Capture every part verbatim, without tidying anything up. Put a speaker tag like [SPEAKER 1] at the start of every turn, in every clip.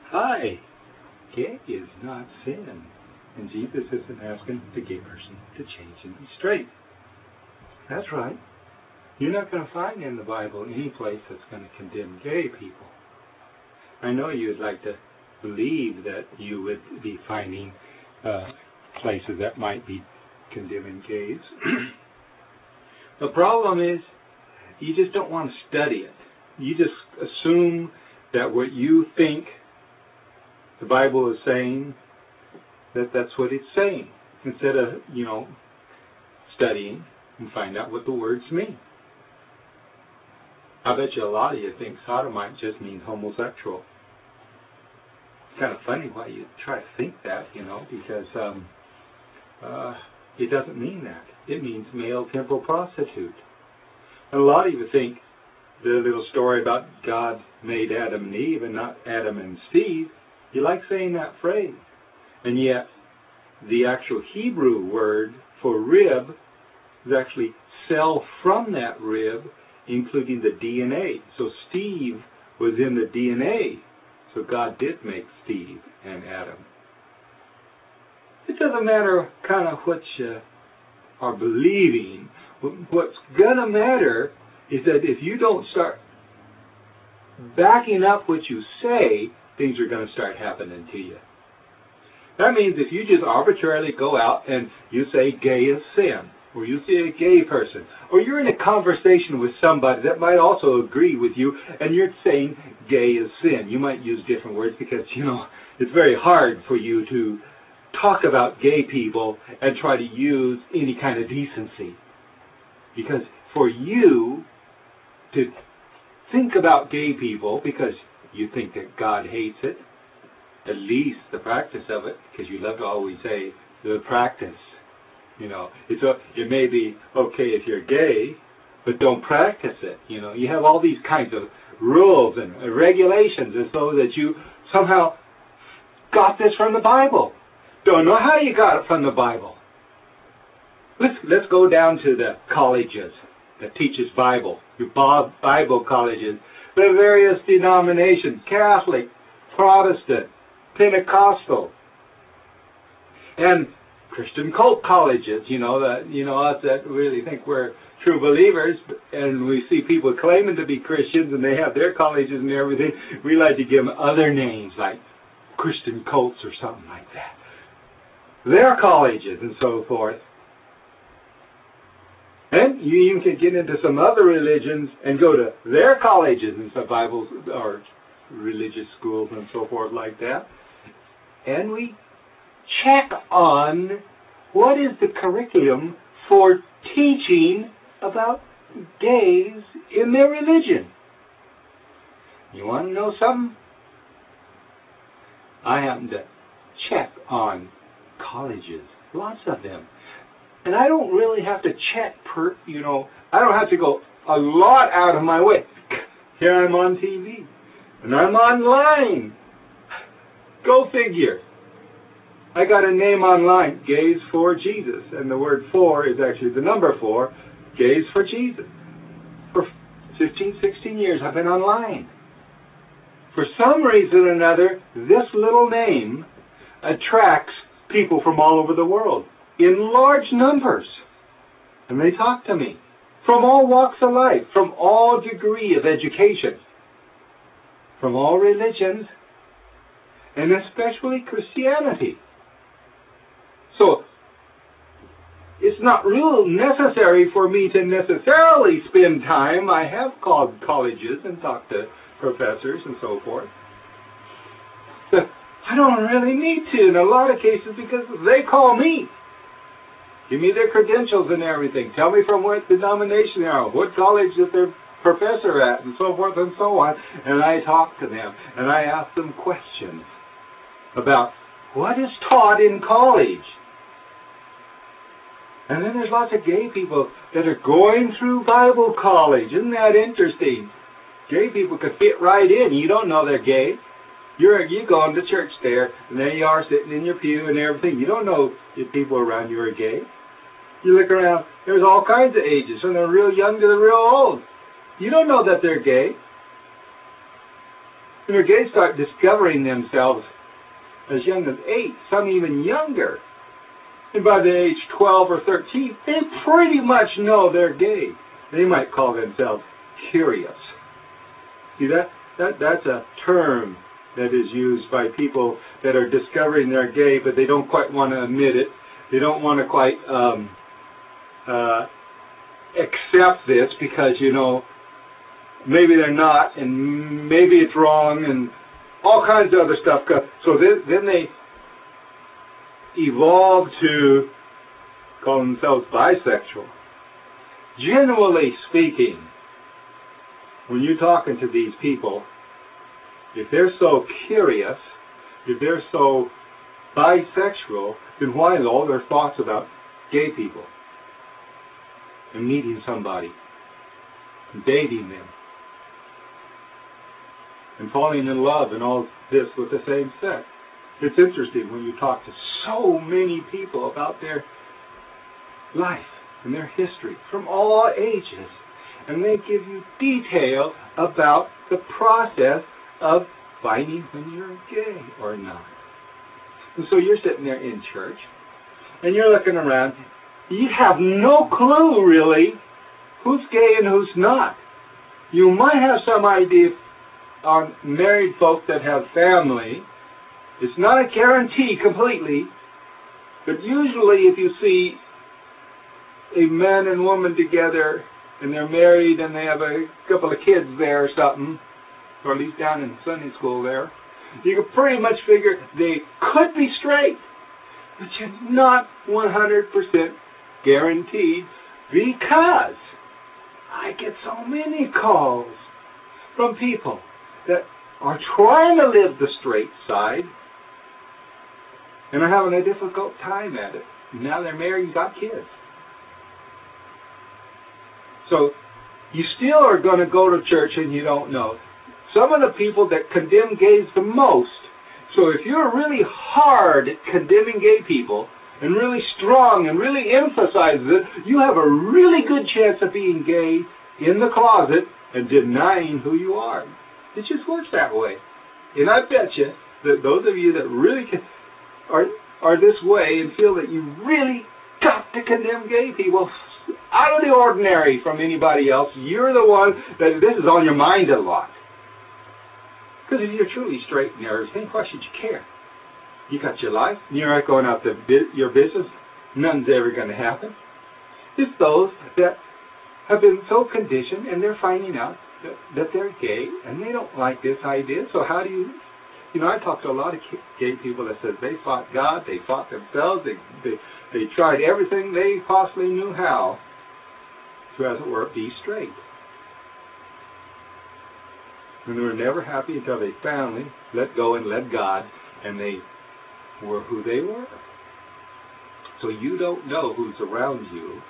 [SPEAKER 1] Hi, gay is not sin. And Jesus isn't asking the gay person to change and be straight. That's right. You're not going to find in the Bible any place that's going to condemn gay people. I know you'd like to believe that you would be finding uh, places that might be condemning gays. The problem is you just don't want to study it. You just assume that what you think the Bible is saying, that that's what it's saying, instead of, you know, studying and find out what the words mean. I bet you a lot of you think sodomite just means homosexual. It's kind of funny why you try to think that, you know, because um, uh, it doesn't mean that. It means male temporal prostitute. And a lot of you think the little story about God made Adam and Eve and not Adam and Steve. You like saying that phrase. And yet, the actual Hebrew word for rib is actually cell from that rib, including the D N A. So Steve was in the D N A. So God did make Steve and Adam. It doesn't matter kind of what you are believing. What's going to matter is that if you don't start backing up what you say, things are going to start happening to you. That means if you just arbitrarily go out and you say gay is sin, or you see a gay person, or you're in a conversation with somebody that might also agree with you, and you're saying gay is sin. You might use different words because, you know, it's very hard for you to talk about gay people and try to use any kind of decency. Because for you to think about gay people because you think that God hates it, at least the practice of it, because you love to always say the practice. You know, it's a, it may be okay if you're gay, but don't practice it. You know, you have all these kinds of rules and regulations as though that you somehow got this from the Bible. Don't know how you got it from the Bible. Let's let's go down to the colleges that teaches Bible, your Bible colleges, the various denominations, Catholic, Protestant, Pentecostal, and Christian cult colleges. You know that you know us that really think we're true believers, and we see people claiming to be Christians, and they have their colleges and everything. We like to give them other names like Christian cults or something like that. Their colleges and so forth. And you even can get into some other religions and go to their colleges and some Bibles or religious schools and so forth like that. And we check on what is the curriculum for teaching about gays in their religion. You want to know something? I happen to check on colleges, lots of them. And I don't really have to check per, you know, I don't have to go a lot out of my way. Here I'm on T V. And I'm online. Go figure. I got a name online, Gays for Jesus. And the word for is actually the number four, Gays for Jesus. For fifteen, sixteen years I've been online. For some reason or another, this little name attracts people from all over the world in large numbers. And they talk to me from all walks of life, from all degree of education, from all religions, and especially Christianity. So it's not real necessary for me to necessarily spend time. I have called colleges and talked to professors and so forth. But I don't really need to in a lot of cases because they call me. Give me their credentials and everything. Tell me from what denomination they are, what college that they're professor at, and so forth and so on. And I talk to them, and I ask them questions about what is taught in college. And then there's lots of gay people that are going through Bible college. Isn't that interesting? Gay people could fit right in. You don't know they're gay. You're you going to church there, and there you are sitting in your pew and everything. You don't know if people around you are gay. You look around, there's all kinds of ages, from the real young to the real old. You don't know that they're gay. You know, gays start discovering themselves as young as eight, some even younger. And by the age twelve or thirteen, they pretty much know they're gay. They might call themselves curious. See, that, that that's a term that is used by people that are discovering they're gay, but they don't quite want to admit it. They don't want to quite um, uh, accept this because, you know, maybe they're not, and maybe it's wrong, and all kinds of other stuff. So then, then they evolve to call themselves bisexual. Generally speaking, when you're talking to these people, if they're so curious, if they're so bisexual, then why is all their thoughts about gay people and meeting somebody and dating them and falling in love and all this with the same sex? It's interesting when you talk to so many people about their life and their history from all ages, and they give you detail about the process of finding when you're gay or not. And so you're sitting there in church, and you're looking around. You have no clue, really, who's gay and who's not. You might have some idea on married folk that have family. It's not a guarantee completely, but usually if you see a man and woman together and they're married and they have a couple of kids there or something, or at least down in Sunday school there, you can pretty much figure they could be straight, but you're not one hundred percent guaranteed, because I get so many calls from people that are trying to live the straight side and are having a difficult time at it. Now they're married and got kids. So you still are going to go to church and you don't know. Some of the people that condemn gays the most, so if you're really hard at condemning gay people and really strong and really emphasizes it, you have a really good chance of being gay in the closet and denying who you are. It just works that way. And I bet you that those of you that really are, are this way and feel that you really got to condemn gay people out of the ordinary from anybody else, you're the one that this is on your mind a lot. Because if you're truly straight and everything, why should you care? You got your life, and you're not going out to your business. None's ever going to happen. It's those that have been so conditioned, and they're finding out that, that they're gay, and they don't like this idea. So how do you, you know, I talk to a lot of gay people that said they fought God, they fought themselves, they they, they tried everything they possibly knew how to, as it were, be straight. And they were never happy until they finally let go and let God, and they were who they were. So you don't know who's around you.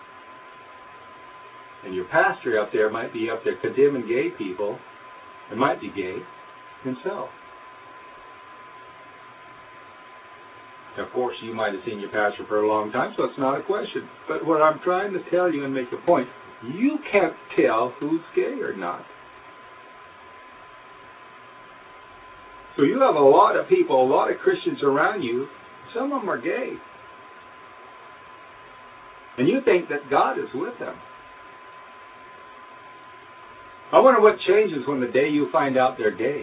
[SPEAKER 1] And your pastor up there might be up there condemning gay people, and might be gay himself. Of course, you might have seen your pastor for a long time, so it's not a question. But what I'm trying to tell you and make a point, you can't tell who's gay or not. So you have a lot of people, a lot of Christians around you, some of them are gay. And you think that God is with them. I wonder what changes when the day you find out they're gay.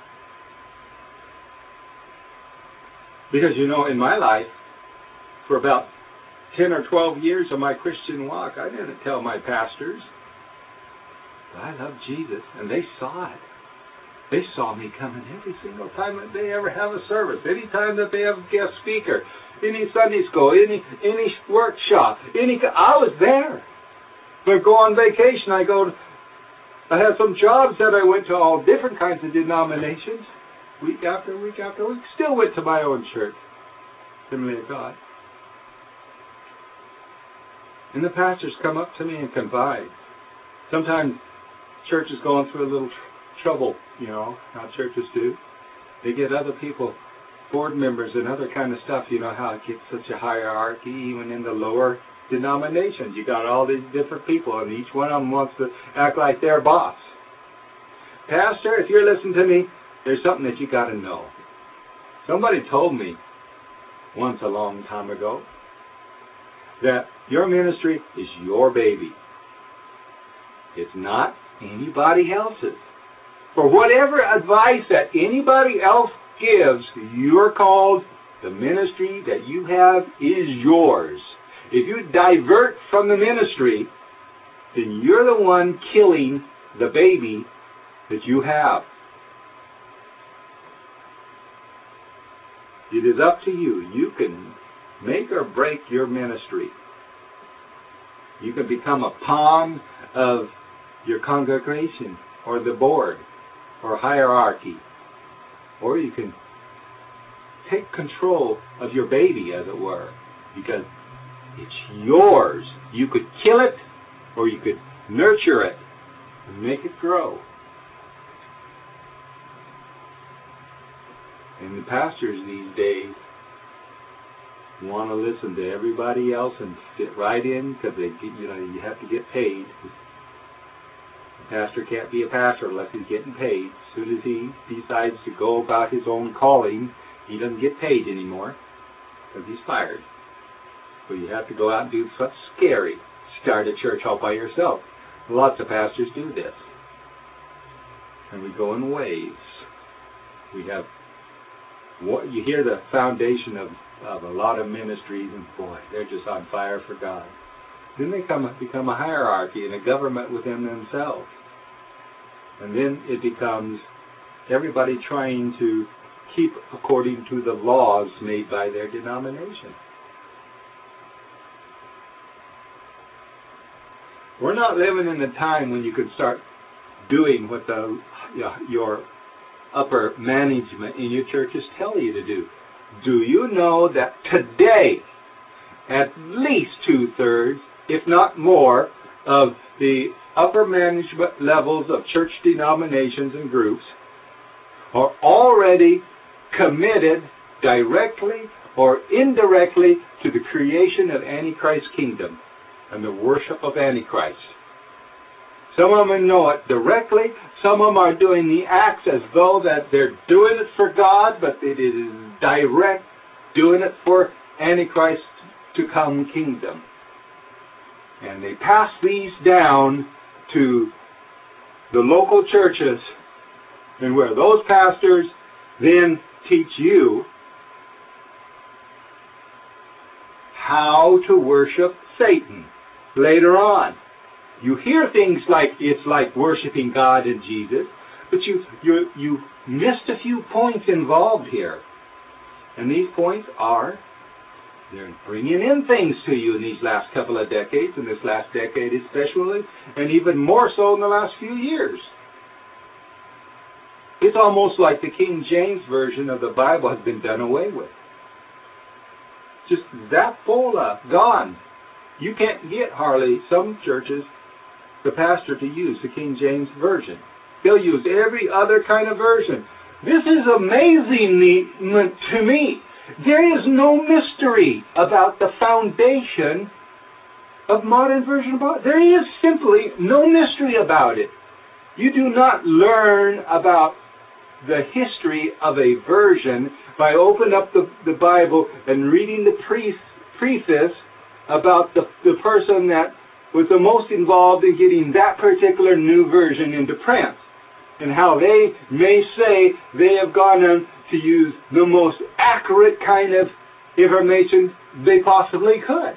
[SPEAKER 1] Because, you know, in my life, for about ten or twelve years of my Christian walk, I didn't tell my pastors. I love Jesus, and they saw it. They saw me coming every single time that they ever have a service, any time that they have a guest speaker, any Sunday school, any any workshop, any. I was there. If I go on vacation, I go. To, I had some jobs that I went to all different kinds of denominations, week after week after week. Still went to my own church, Assembly of God. And the pastors come up to me and confide. Sometimes church is going through a little trouble, you know, how churches do. They get other people, board members and other kind of stuff, you know, how it gets such a hierarchy even in the lower denominations. You got all these different people, and each one of them wants to act like their boss. Pastor, if you're listening to me, there's something that you got to know. Somebody told me once a long time ago that your ministry is your baby. It's not anybody else's. For whatever advice that anybody else gives, you're called, the ministry that you have is yours. If you divert from the ministry, then you're the one killing the baby that you have. It is up to you. You can make or break your ministry. You can become a pawn of your congregation or the board or hierarchy. Or you can take control of your baby, as it were, because it's yours. You could kill it or you could nurture it and make it grow. And the pastors these days want to listen to everybody else and fit right in because they, you know, you have to get paid. The pastor can't be a pastor unless he's getting paid. As soon as he decides to go about his own calling, he doesn't get paid anymore because he's fired. So you have to go out and do something scary. Start a church all by yourself. Lots of pastors do this. And we go in waves. We have what you hear the foundation of, of a lot of ministries, and boy, they're just on fire for God. Then they come become a hierarchy and a government within themselves. And then it becomes everybody trying to keep according to the laws made by their denomination. We're not living in the time when you could start doing what the you know, your upper management in your churches tell you to do. Do you know that today, at least two-thirds, if not more, of the upper management levels of church denominations and groups are already committed directly or indirectly to the creation of Antichrist's kingdom and the worship of Antichrist? Some of them know it directly. Some of them are doing the acts as though that they're doing it for God, but it is direct, doing it for Antichrist to come kingdom. And they pass these down to the local churches, and where those pastors then teach you how to worship Satan later on. You hear things like it's like worshiping God and Jesus, but you you you missed a few points involved here. And these points are, they're bringing in things to you in these last couple of decades, in this last decade especially, and even more so in the last few years. It's almost like the King James Version of the Bible has been done away with. Just that full of, gone. You can't get hardly some churches, the pastor, to use the King James Version. They'll use every other kind of version. This is amazing to me. There is no mystery about the foundation of modern version of Bible. There is simply no mystery about it. You do not learn about the history of a version by opening up the, the Bible and reading the pre, preface about the, the person that was the most involved in getting that particular new version into print, and how they may say they have gone on to use the most accurate kind of information they possibly could.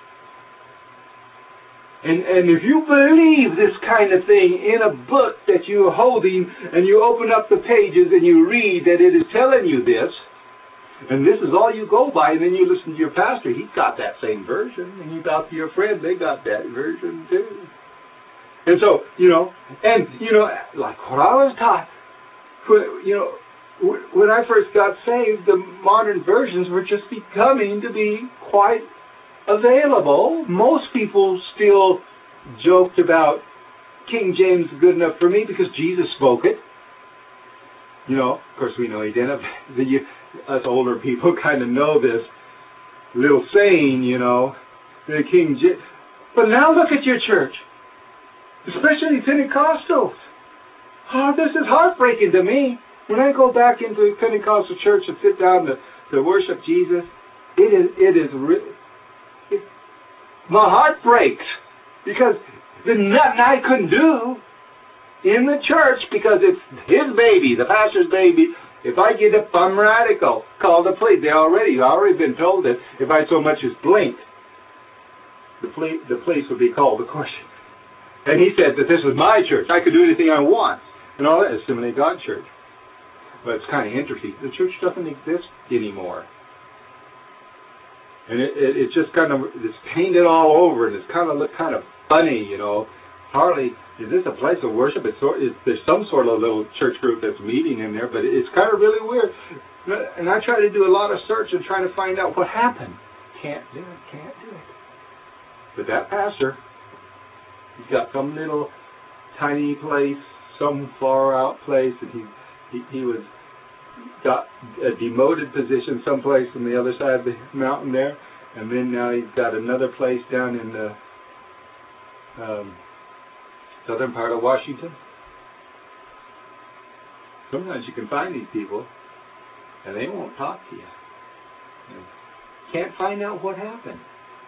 [SPEAKER 1] And, and if you believe this kind of thing in a book that you're holding, and you open up the pages and you read that it is telling you this, and this is all you go by, and then you listen to your pastor, he's got that same version, and you talk to your friend, they got that version too. And so, you know, and, you know, like what I was taught, you know, when I first got saved, the modern versions were just becoming to be quite available. Most people still joked about King James is good enough for me because Jesus spoke it. You know, of course we know he didn't. The, us older people kind of know this little saying, you know, the King James. But now look at your church, especially Pentecostals. Oh, this is heartbreaking to me. When I go back into a Pentecostal church and sit down to, to worship Jesus, it is, it is, it, my heart breaks because there's nothing I couldn't do in the church because it's his baby, the pastor's baby. If I get up, I'm radical. Call the police. They already, already been told that if I so much as blinked, the police, the police would be called, of course. And he said that this was my church. I could do anything I want. And all that is Assembly of God Church. But it's kind of interesting. The church doesn't exist anymore. And it, it, it just kind of, it's painted all over, and it's kind of look kind of funny, you know. Hardly, is this a place of worship? It's, it's, there's some sort of little church group that's meeting in there, but it's kind of really weird. And I try to do a lot of search and trying to find out what happened. Can't do it, can't do it. But that pastor, he's got some little tiny place, some far out place, and he, he, he was got a demoted position someplace on the other side of the mountain there, and then now he's got another place down in the um, southern part of Washington. Sometimes you can find these people, and they won't talk to you. You can't find out what happened.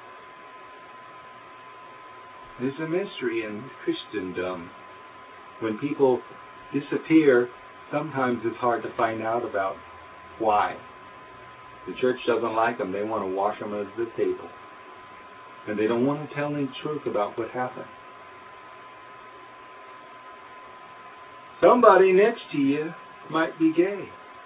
[SPEAKER 1] There's a mystery in Christendom. When people disappear, sometimes it's hard to find out about why. The church doesn't like them. They want to wash them under the table. And they don't want to tell any truth about what happened. Somebody next to you might be gay.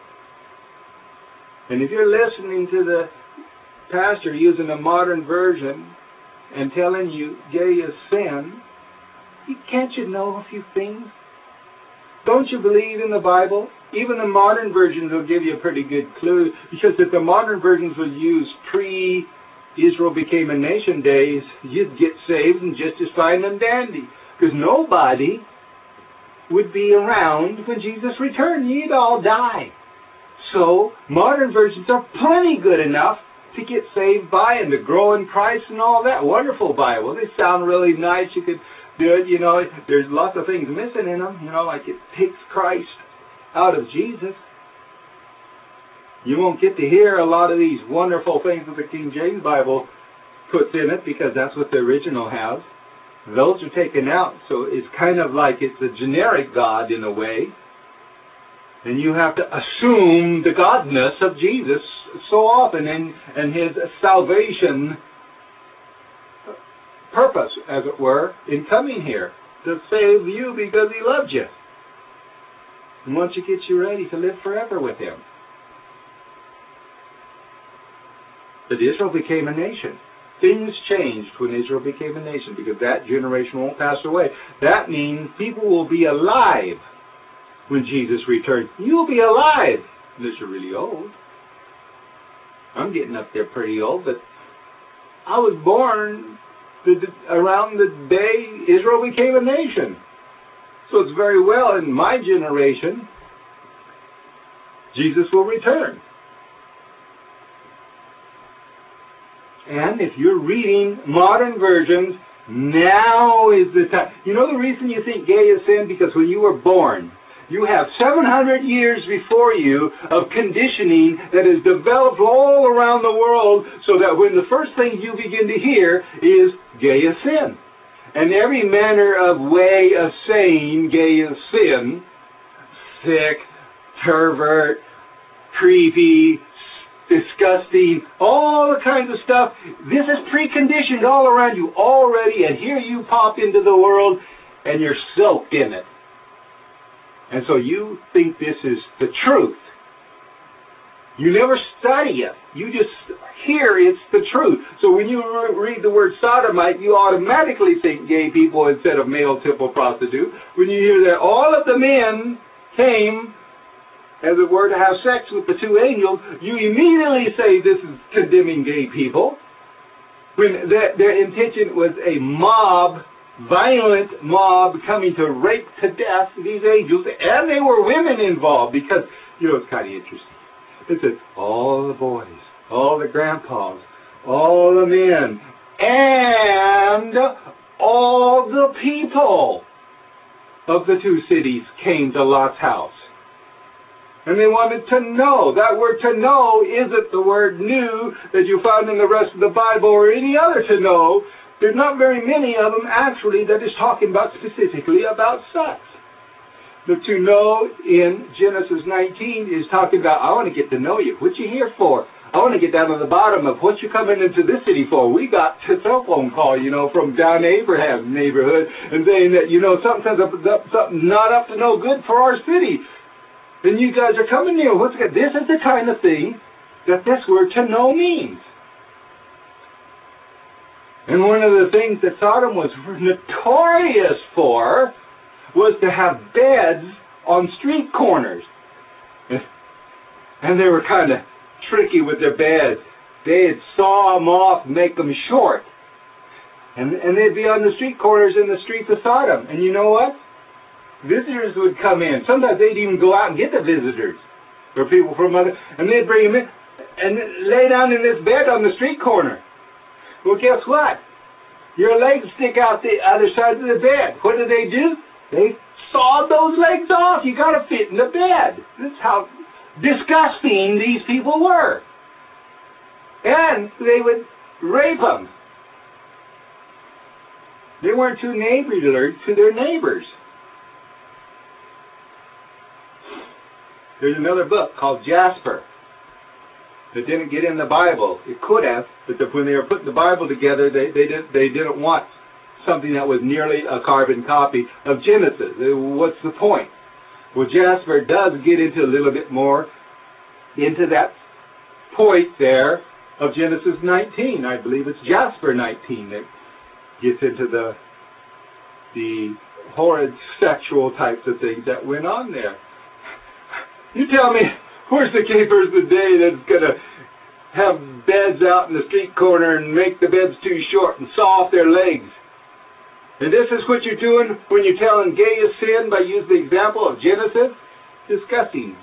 [SPEAKER 1] And if you're listening to the pastor using a modern version and telling you gay is sin, can't you know a few things? Don't you believe in the Bible? Even the modern versions will give you a pretty good clue, because if the modern versions were used pre-Israel became a nation days, you'd get saved and just as fine and dandy, because nobody would be around when Jesus returned. You'd all die. So modern versions are plenty good enough to get saved by and to grow in Christ and all that. Wonderful Bible. They sound really nice. You could do it, you know. There's lots of things missing in them, you know, like it takes Christ out of Jesus. You won't get to hear a lot of these wonderful things that the King James Bible puts in it, because that's what the original has. Those are taken out, so it's kind of like it's a generic God in a way. And you have to assume the godness of Jesus so often, and, and his salvation purpose, as it were, in coming here to save you because he loved you and wants to get you ready to live forever with him. But Israel became a nation. Things changed when Israel became a nation, because that generation won't pass away. That means people will be alive when Jesus returns. You'll be alive unless you're really old. I'm getting up there pretty old, but I was born the, around the day Israel became a nation. So it's very well in my generation, Jesus will return. And if you're reading modern versions, now is the time. You know the reason you think gay is sin? Because when you were born, you have seven hundred years before you of conditioning that is developed all around the world, so that when the first thing you begin to hear is gay is sin. And every manner of way of saying gay is sin, sick, pervert, creepy, disgusting, all the kinds of stuff, this is preconditioned all around you already, and here you pop into the world and you're soaked in it. And so you think this is the truth. You never study it. You just hear it's the truth. So when you read the word sodomite, you automatically think gay people instead of male temple prostitute. When you hear that all of the men came, as it were, to have sex with the two angels, you immediately say this is condemning gay people, when their, their intention was a mob, violent mob coming to rape to death these angels, and they were women involved, because, you know, it's kind of interesting. It says all the boys, all the grandpas, all the men, and all the people of the two cities came to Lot's house. And they wanted to know. That word to know isn't the word knew that you find in the rest of the Bible or any other to know. There's not very many of them actually that is talking about specifically about sex. The to know in Genesis nineteen is talking about, I want to get to know you. What you here for? I want to get down to the bottom of what you coming into this city for. We got a cell phone call, you know, from down Abraham's neighborhood and saying that, you know, something's up, up, something not up to no good for our city. And you guys are coming here. What's good? This is the kind of thing that this word to know means. And one of the things that Sodom was notorious for was to have beds on street corners. And they were kind of tricky with their beds. They'd saw them off, make them short. And, and they'd be on the street corners in the streets of Sodom. And you know what? Visitors would come in. Sometimes they'd even go out and get the visitors. Or people from other... And they'd bring them in and lay down in this bed on the street corner. Well, guess what? Your legs stick out the other side of the bed. What do they do? They sawed those legs off. You got to fit in the bed. This is how disgusting these people were. And they would rape them. They weren't too neighborly to their neighbors. There's another book called Jasper that didn't get in the Bible. It could have, but the, when they were putting the Bible together, they, they, did, they didn't want something that was nearly a carbon copy of Genesis. What's the point? Well, Jasper does get into a little bit more into that point there of Genesis nineteen. I believe it's Jasper nineteen that gets into the the horrid sexual types of things that went on there. You tell me, where's the keepers today that's going to have beds out in the street corner and make the beds too short and saw off their legs? And this is what you're doing when you're telling gay is sin by using the example of Genesis? Disgusting.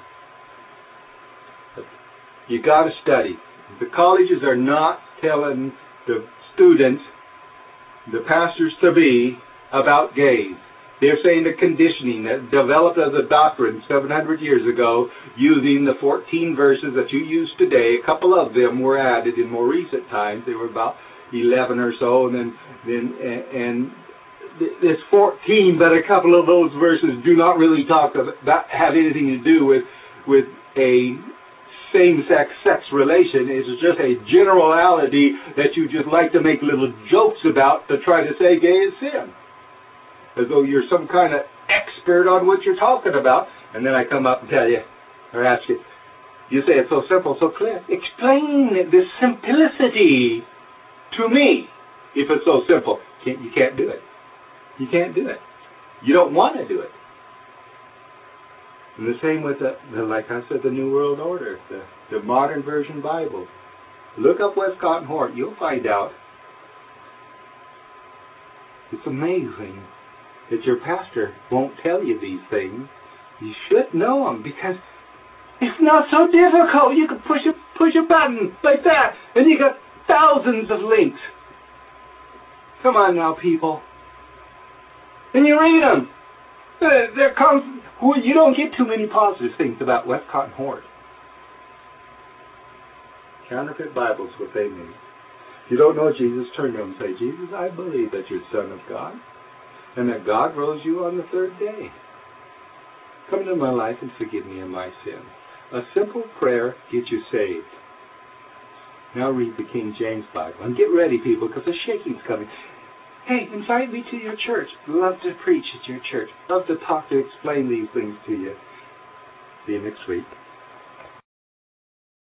[SPEAKER 1] You got to study. The colleges are not telling the students, the pastors to be, about gays. They're saying the conditioning that developed as a doctrine seven hundred years ago using the fourteen verses that you use today. A couple of them were added in more recent times. They were about eleven or so, and then then and there's fourteen, but a couple of those verses do not really talk about have anything to do with with a same-sex sex relation. It's just a generality that you just like to make little jokes about to try to say gay is sin, as though you're some kind of expert on what you're talking about. And then I come up and tell you, or ask you, you say it's so simple, so clear. Explain this simplicity to me. If it's so simple, can't, you can't do it. You can't do it. You don't want to do it. And the same with the, the like I said, the New World Order, the, the Modern Version Bible. Look up Westcott and Hort. You'll find out. It's amazing that your pastor won't tell you these things. You should know them because it's not so difficult. You can push a, push a button like that and you got thousands of links. Come on now, people. And you read them. There comes, you don't get too many positive things about Westcott and Hort. Counterfeit Bibles, what they mean. If you don't know Jesus, turn to them and say, Jesus, I believe that you're the Son of God and that God rose you on the third day. Come into my life and forgive me of my sin. A simple prayer gets you saved. Now read the King James Bible. And get ready, people, because the shaking's coming. Hey, invite me to your church. Love to preach at your church. Love to talk to explain these things to you. See you next week.